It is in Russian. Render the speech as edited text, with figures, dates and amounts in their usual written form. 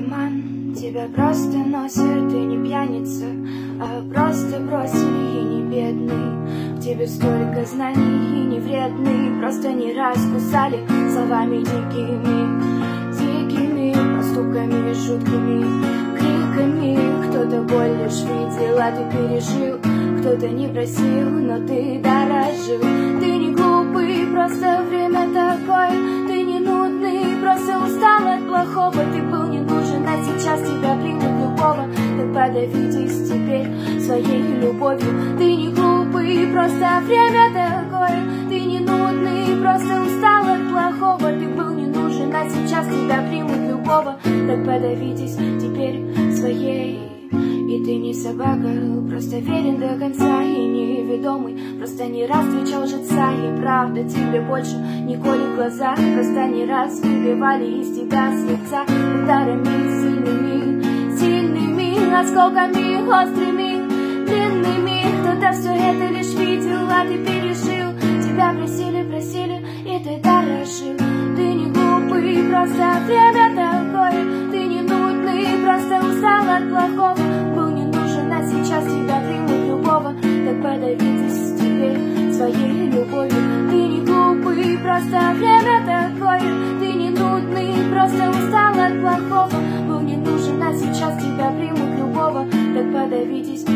наркоман, тебя просто носят, ты не пьяница, а просто бросили и не бедный. В тебе столько знаний и не вредный, просто не раз кусали словами дикими, дикими поступками, жуткими криками. Кто-то боль лишь видел, а ты пережил, кто-то не просил, но ты дорожил. Ты не глупый, просто время такое, ты не нудный, просто устал от плохого. Ты был не нужен, а сейчас тебя примут любого. Так подавитесь теперь своей любовью. Ты не глупый, просто время такое, ты не нудный, просто устал от плохого. Ты был не нужен, а сейчас тебя примут любого. Так подавитесь теперь своей. И ты не собака, просто верен до конца и неведомый, просто не раз встречал лжеца, и правда тебе больше не колет глаза, просто не раз выбивали из тебя сердца ударами сильными, сильными осколками острыми, длинными. Кто-то все это лишь видел, а ты пережил. Тебя просили, просили, и ты дорожил. Ты не глупый, просто время такое, ты не нудный, просто устал от плохого. Был не нужен, а сейчас тебя примут любого. Так подавитесь теперь своей любовью. Ты не глупый, просто время такое, ты не нудный, просто устал от плохого. Был не нужен, а сейчас тебя примут любого. Так подавитесь